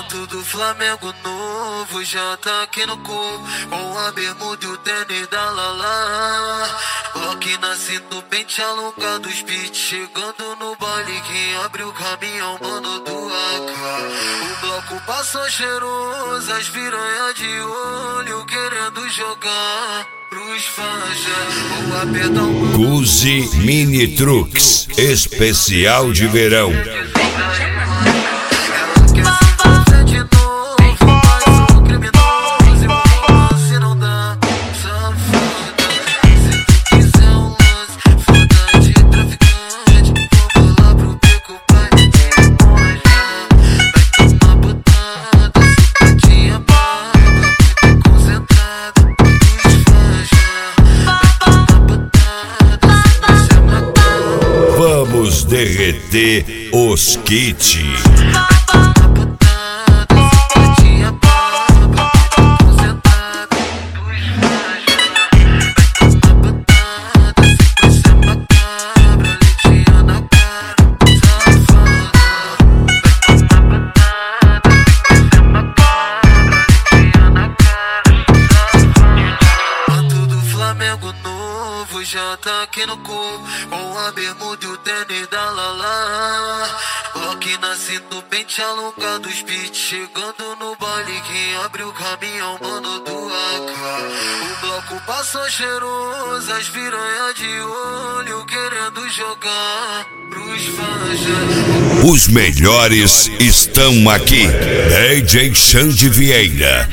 Manto do Flamengo novo já tá aqui no cu, com a bermuda e o tênis da Lala. Rock na cinta, pente alongado, os beats chegando no baile. Quem abre o caminhão, mano do AK. O bloco passa cheiroso, as piranha de olho querendo jogar pros fãs. Vou apertar o Guzi Mini Trucks, especial de verão. Vamos derreter os kits. Já tá aqui no cu, com a bermuda e o tênis da Lala. Rock na cinta, pente alongado, os beats chegando no baile. Quem abre o caminhão, mano do AK. O bloco passa cheiroso, as piranha de olho querendo jogar pros fãs. Os melhores estão aqui. DJ Xande Vieira.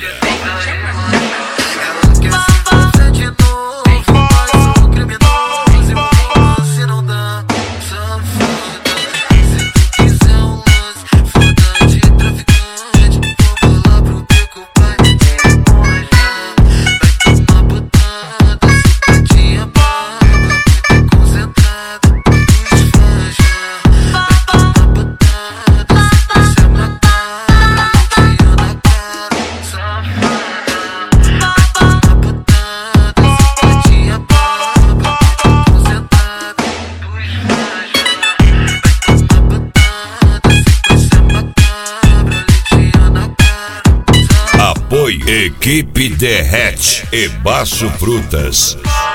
Apoio Equipe Derrete e Baço Frutas.